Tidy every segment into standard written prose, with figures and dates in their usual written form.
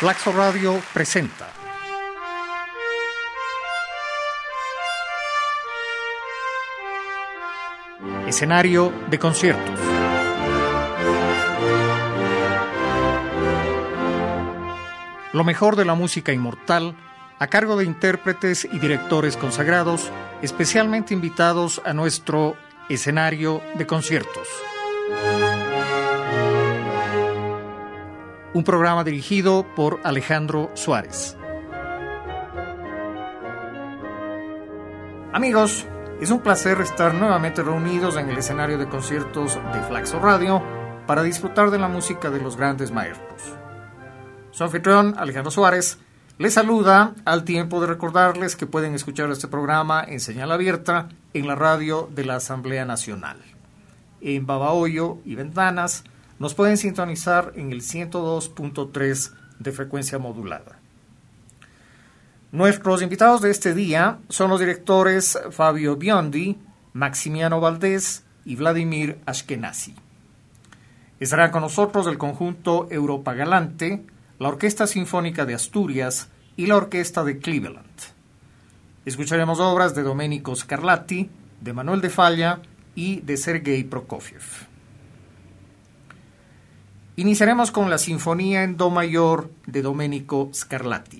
Flaxo Radio presenta Escenario de conciertos. Lo mejor de la música inmortal a cargo de intérpretes y directores consagrados, especialmente invitados a nuestro escenario de conciertos. Un programa dirigido por Alejandro Suárez. Amigos, es un placer estar nuevamente reunidos en el escenario de conciertos de Flaxo Radio para disfrutar de la música de los grandes maestros. Su anfitrión, Alejandro Suárez, les saluda al tiempo de recordarles que pueden escuchar este programa en señal abierta en la radio de la Asamblea Nacional. En Babahoyo y Ventanas nos pueden sintonizar en el 102.3 de frecuencia modulada. Nuestros invitados de este día son los directores Fabio Biondi, Maximiano Valdés y Vladimir Ashkenazi. Estarán con nosotros el conjunto Europa Galante, la Orquesta Sinfónica de Asturias y la Orquesta de Cleveland. Escucharemos obras de Domenico Scarlatti, de Manuel de Falla y de Sergei Prokofiev. Iniciaremos con la Sinfonía en Do mayor de Domenico Scarlatti.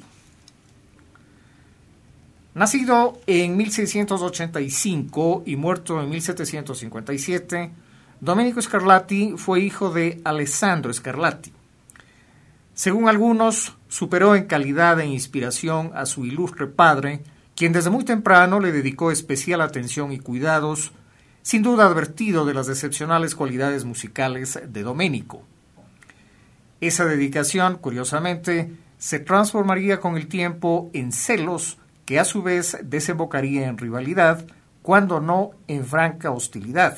Nacido en 1685 y muerto en 1757, Domenico Scarlatti fue hijo de Alessandro Scarlatti. Según algunos, superó en calidad e inspiración a su ilustre padre, quien desde muy temprano le dedicó especial atención y cuidados, sin duda advertido de las excepcionales cualidades musicales de Domenico. Esa dedicación, curiosamente, se transformaría con el tiempo en celos que a su vez desembocaría en rivalidad, cuando no en franca hostilidad.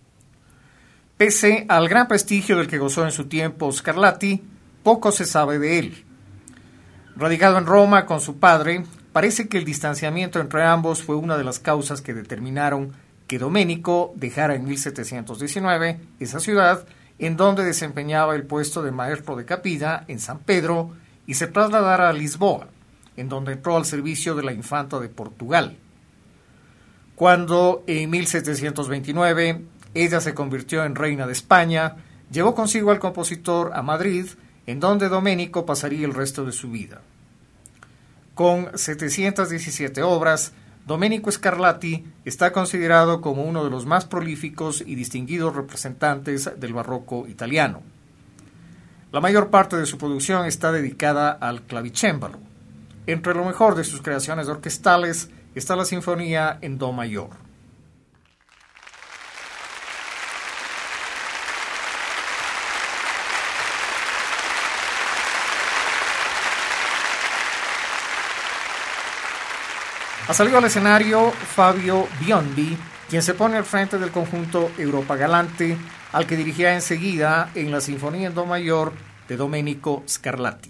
Pese al gran prestigio del que gozó en su tiempo Scarlatti, poco se sabe de él. Radicado en Roma con su padre, parece que el distanciamiento entre ambos fue una de las causas que determinaron que Domenico dejara en 1719 esa ciudad, en donde desempeñaba el puesto de maestro de capilla en San Pedro, y se trasladara a Lisboa, en donde entró al servicio de la infanta de Portugal. Cuando en 1729 ella se convirtió en reina de España, llevó consigo al compositor a Madrid, en donde Domenico pasaría el resto de su vida. Con 717 obras, Domenico Scarlatti está considerado como uno de los más prolíficos y distinguidos representantes del barroco italiano. La mayor parte de su producción está dedicada al clavicémbalo. Entre lo mejor de sus creaciones orquestales está la Sinfonía en Do mayor. Ha salido al escenario Fabio Biondi, quien se pone al frente del conjunto Europa Galante, al que dirigirá enseguida en la Sinfonía en Do mayor de Domenico Scarlatti.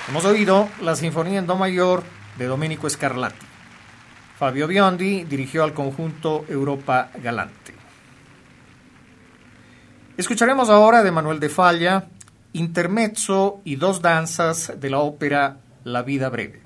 Hemos oído la Sinfonía en Do mayor de Domenico Scarlatti. Fabio Biondi dirigió al conjunto Europa Galante. Escucharemos ahora de Manuel de Falla, intermezzo y dos danzas de la ópera La vida breve.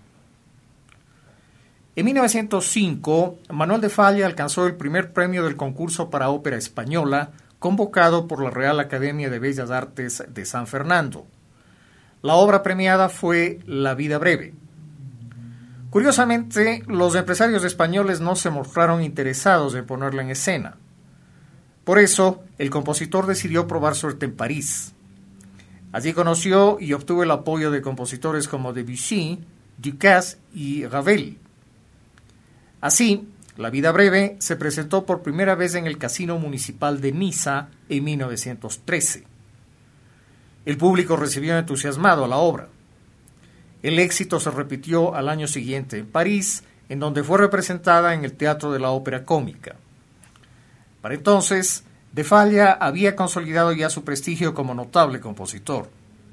En 1905, Manuel de Falla alcanzó el primer premio del concurso para ópera española, convocado por la Real Academia de Bellas Artes de San Fernando. La obra premiada fue La vida breve. Curiosamente, los empresarios españoles no se mostraron interesados en ponerla en escena. Por eso, el compositor decidió probar suerte en París. Allí conoció y obtuvo el apoyo de compositores como Debussy, Ducasse y Ravel. Así, La vida breve se presentó por primera vez en el Casino Municipal de Niza en 1913. El público recibió entusiasmado a la obra. El éxito se repitió al año siguiente en París, en donde fue representada en el Teatro de la Ópera Cómica. Para entonces, de Falla había consolidado ya su prestigio como notable compositor.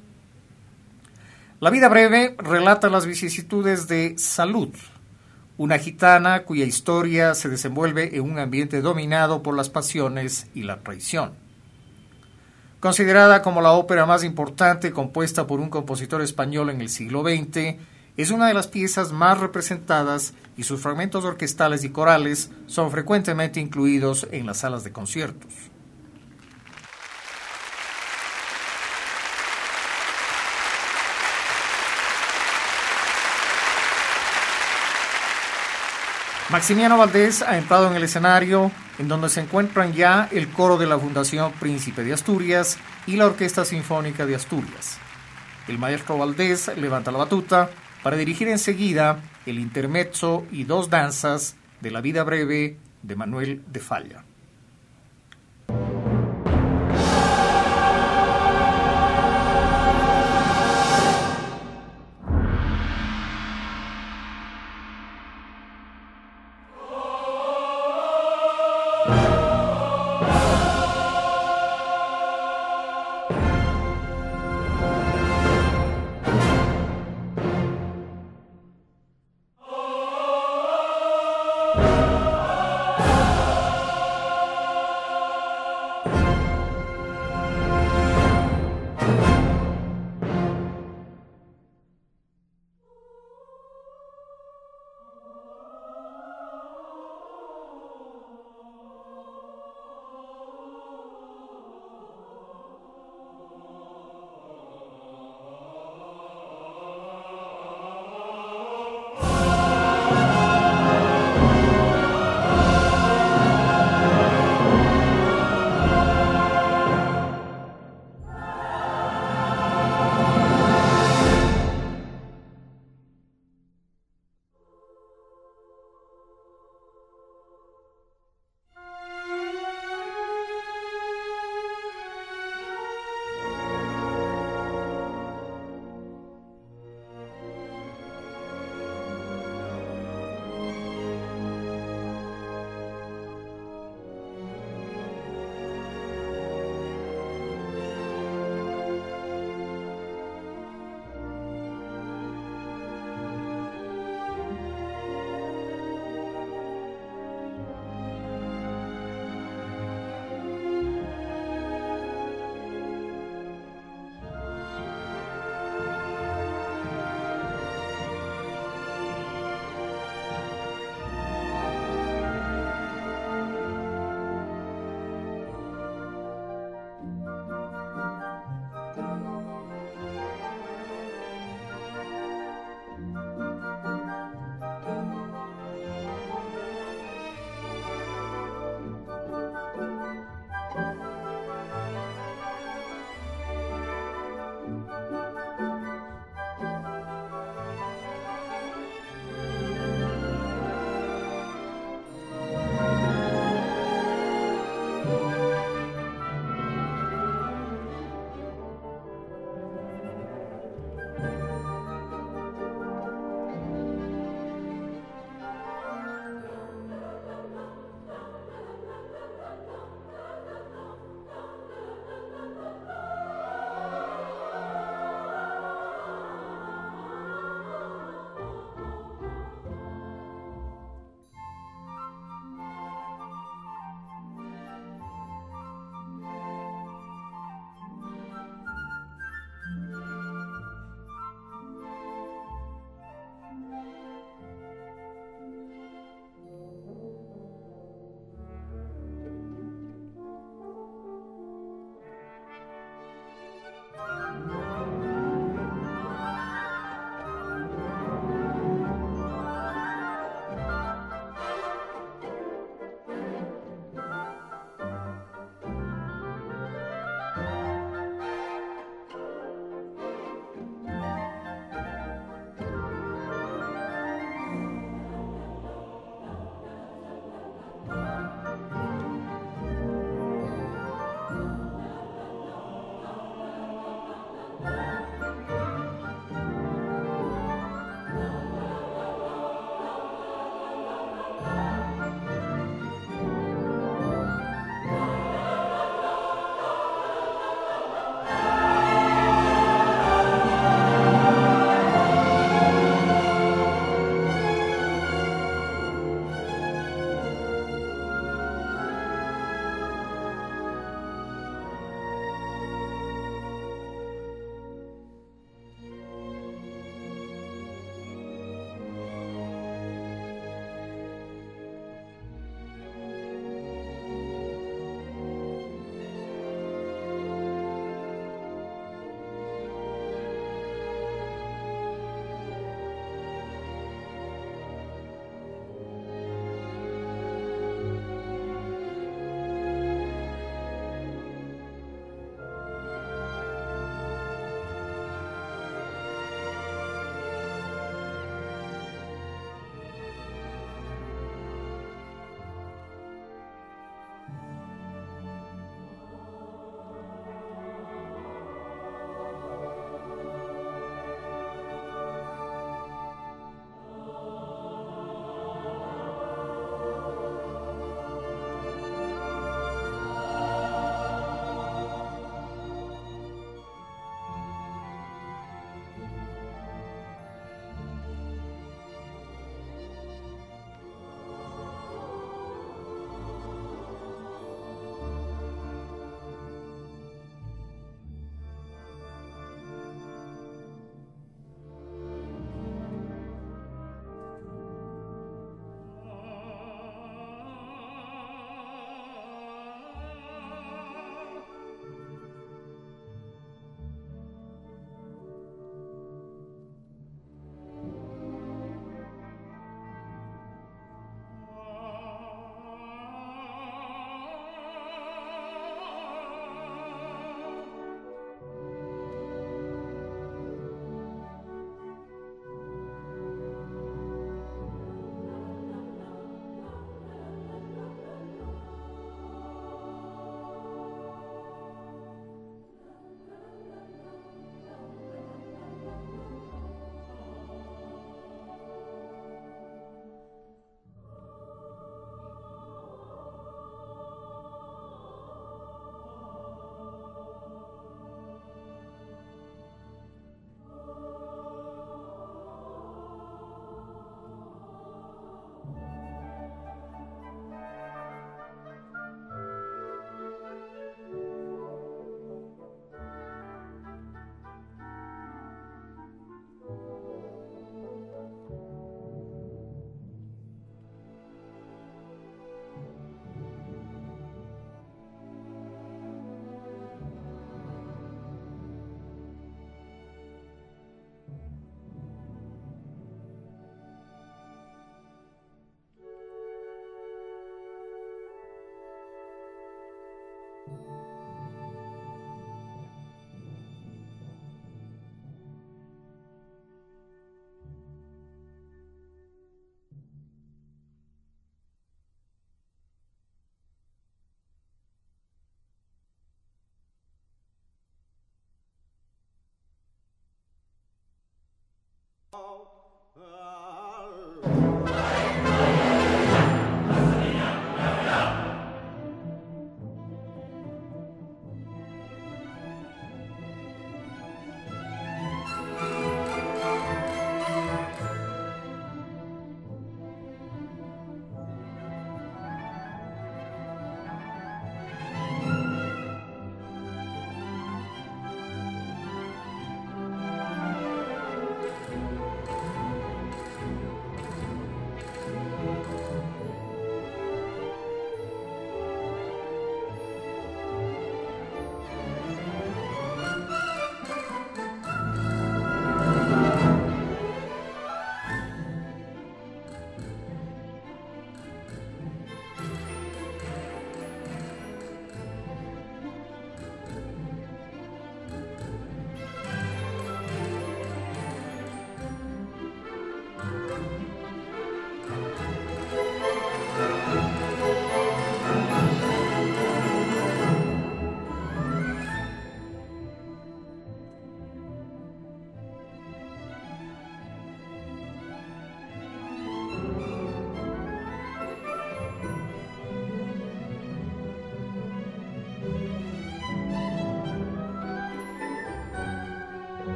La vida breve relata las vicisitudes de Salud, una gitana cuya historia se desenvuelve en un ambiente dominado por las pasiones y la traición. Considerada como la ópera más importante compuesta por un compositor español en el siglo XX, es una de las piezas más representadas y sus fragmentos orquestales y corales son frecuentemente incluidos en las salas de conciertos. Maximiano Valdés ha entrado en el escenario, en donde se encuentran ya el coro de la Fundación Príncipe de Asturias y la Orquesta Sinfónica de Asturias. El maestro Valdés levanta la batuta para dirigir enseguida el intermezzo y dos danzas de La vida breve de Manuel de Falla.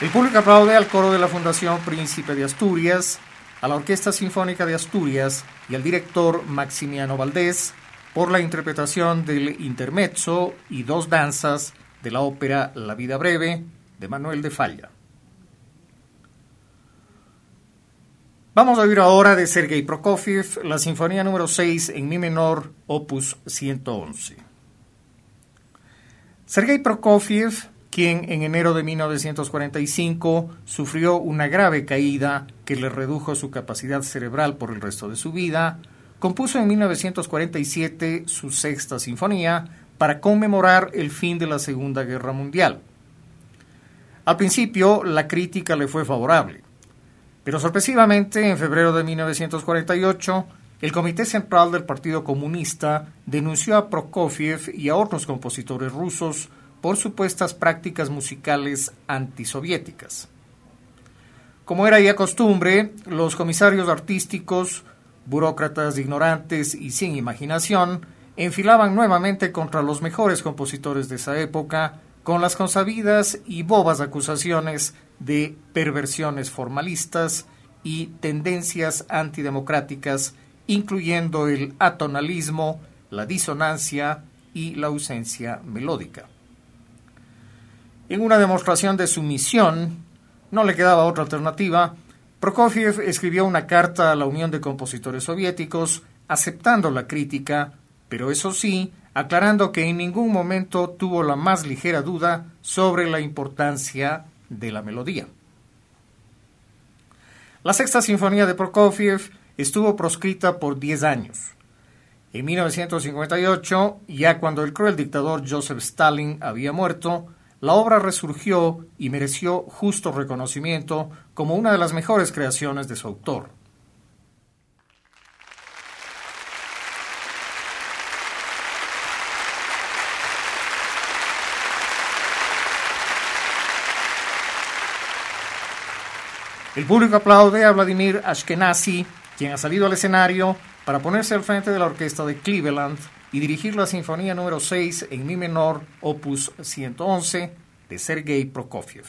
El público aplaude al coro de la Fundación Príncipe de Asturias, a la Orquesta Sinfónica de Asturias y al director Maximiano Valdés por la interpretación del intermezzo y dos danzas de la ópera La vida breve de Manuel de Falla. Vamos a oír ahora de Sergei Prokofiev la Sinfonía número 6 en mi menor, opus 111. Sergei Prokofiev, quien en enero de 1945 sufrió una grave caída que le redujo su capacidad cerebral por el resto de su vida, compuso en 1947 su sexta sinfonía para conmemorar el fin de la Segunda Guerra Mundial. Al principio, la crítica le fue favorable, pero sorpresivamente, en febrero de 1948, el Comité Central del Partido Comunista denunció a Prokofiev y a otros compositores rusos por supuestas prácticas musicales antisoviéticas. Como era ya costumbre, los comisarios artísticos, burócratas ignorantes y sin imaginación, enfilaban nuevamente contra los mejores compositores de esa época con las consabidas y bobas acusaciones de perversiones formalistas y tendencias antidemocráticas, incluyendo el atonalismo, la disonancia y la ausencia melódica. En una demostración de sumisión, no le quedaba otra alternativa, Prokofiev escribió una carta a la Unión de Compositores Soviéticos aceptando la crítica, pero eso sí, aclarando que en ningún momento tuvo la más ligera duda sobre la importancia de la melodía. La sexta sinfonía de Prokofiev estuvo proscrita por 10 años. En 1958, ya cuando el cruel dictador Joseph Stalin había muerto, la obra resurgió y mereció justo reconocimiento como una de las mejores creaciones de su autor. El público aplaude a Vladimir Ashkenazy, quien ha salido al escenario para ponerse al frente de la orquesta de Cleveland y dirigir la Sinfonía número 6 en mi menor, opus 111, de Sergei Prokofiev.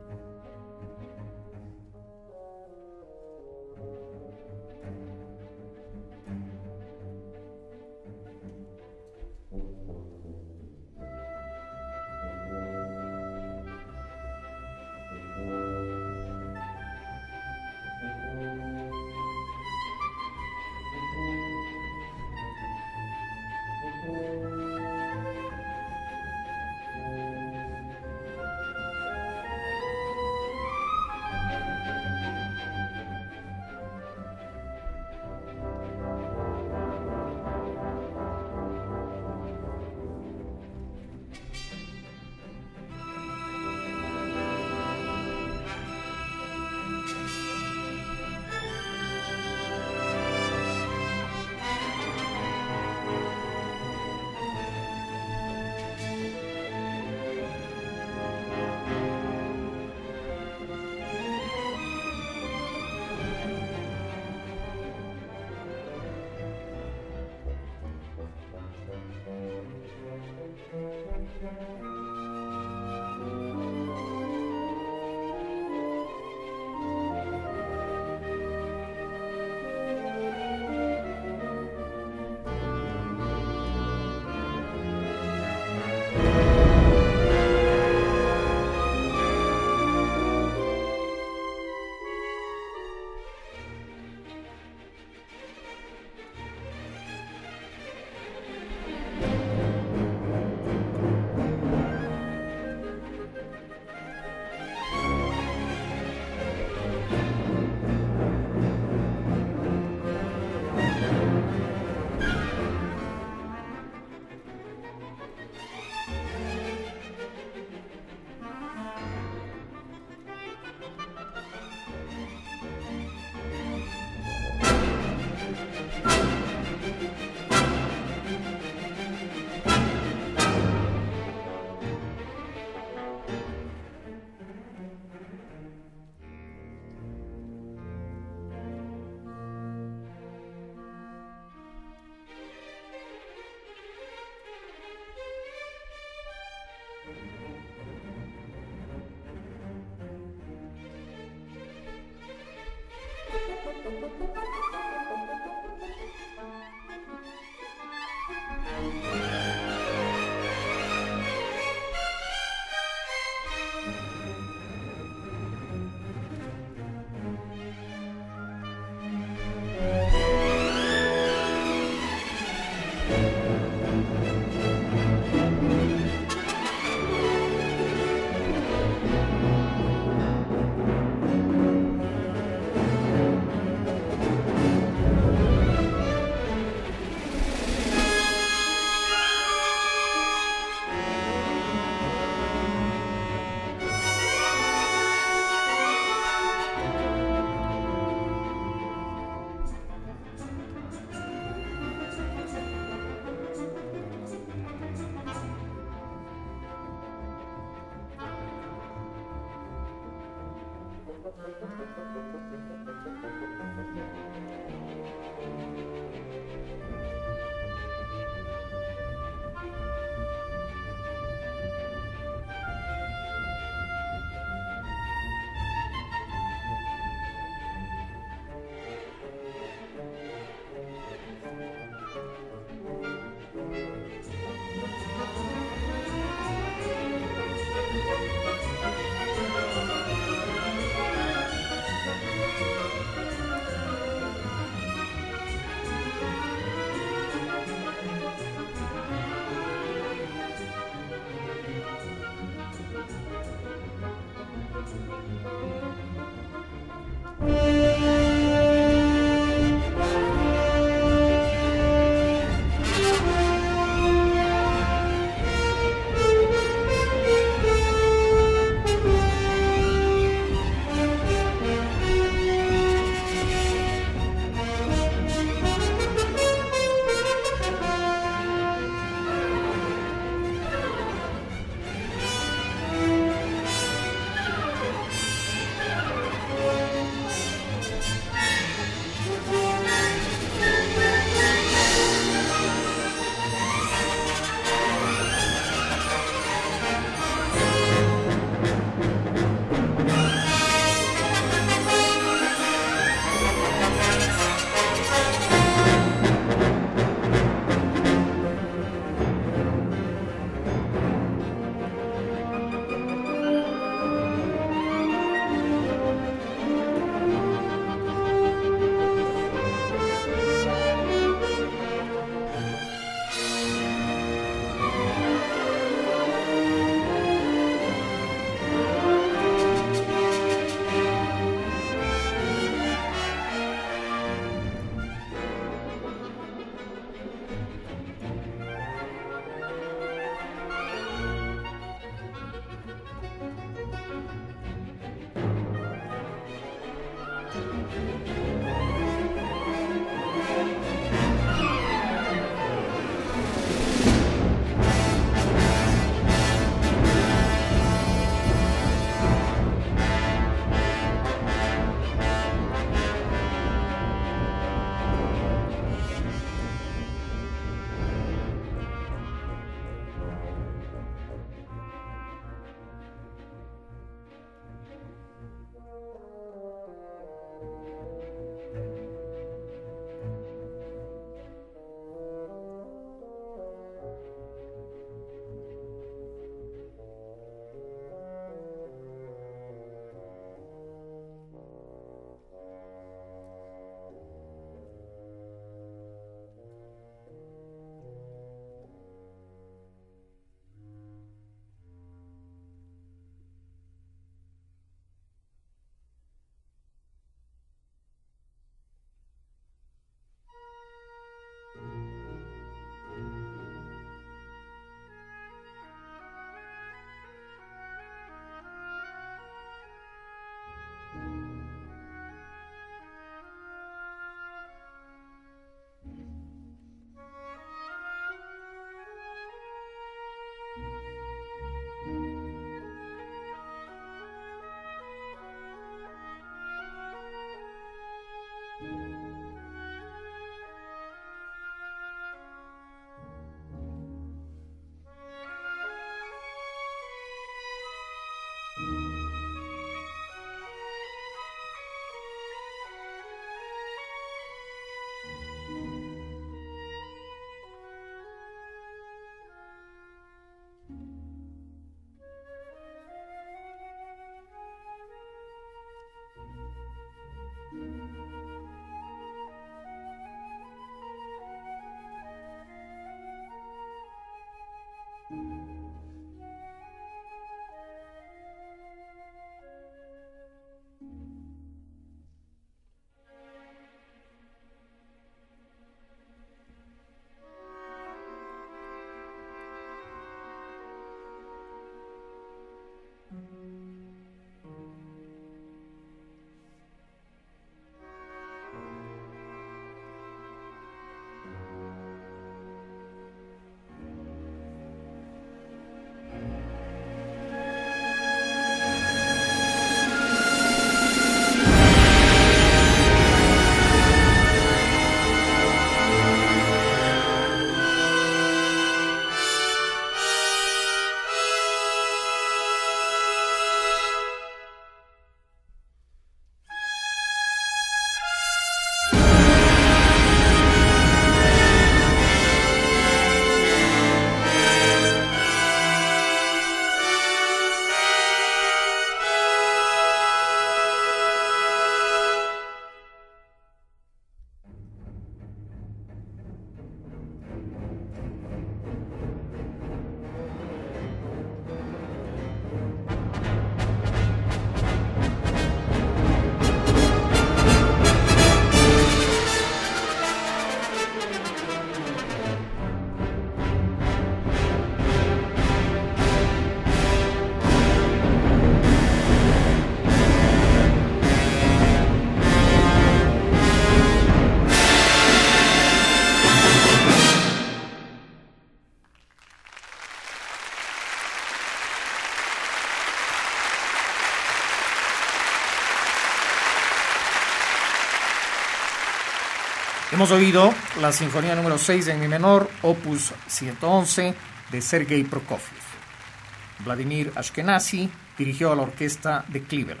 Hemos oído la Sinfonía número 6 en Mi menor, opus 111, de Sergei Prokofiev. Vladimir Ashkenazy dirigió a la orquesta de Cleveland.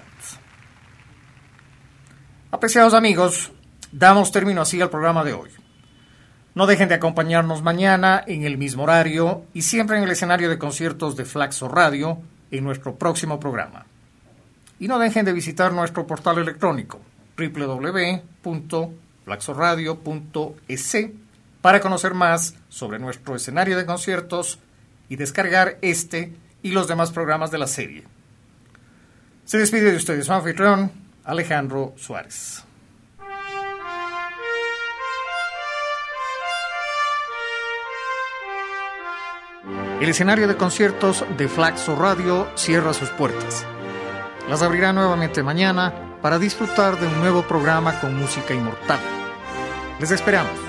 Apreciados amigos, damos término así al programa de hoy. No dejen de acompañarnos mañana en el mismo horario y siempre en el escenario de conciertos de Flaxo Radio en nuestro próximo programa. Y no dejen de visitar nuestro portal electrónico www.flaxoradio.es para conocer más sobre nuestro escenario de conciertos y descargar este y los demás programas de la serie. Se despide de ustedes su anfitrión, Alejandro Suárez. El escenario de conciertos de Flaxo Radio cierra sus puertas. Las abrirá nuevamente mañana para disfrutar de un nuevo programa con música inmortal. Les esperamos.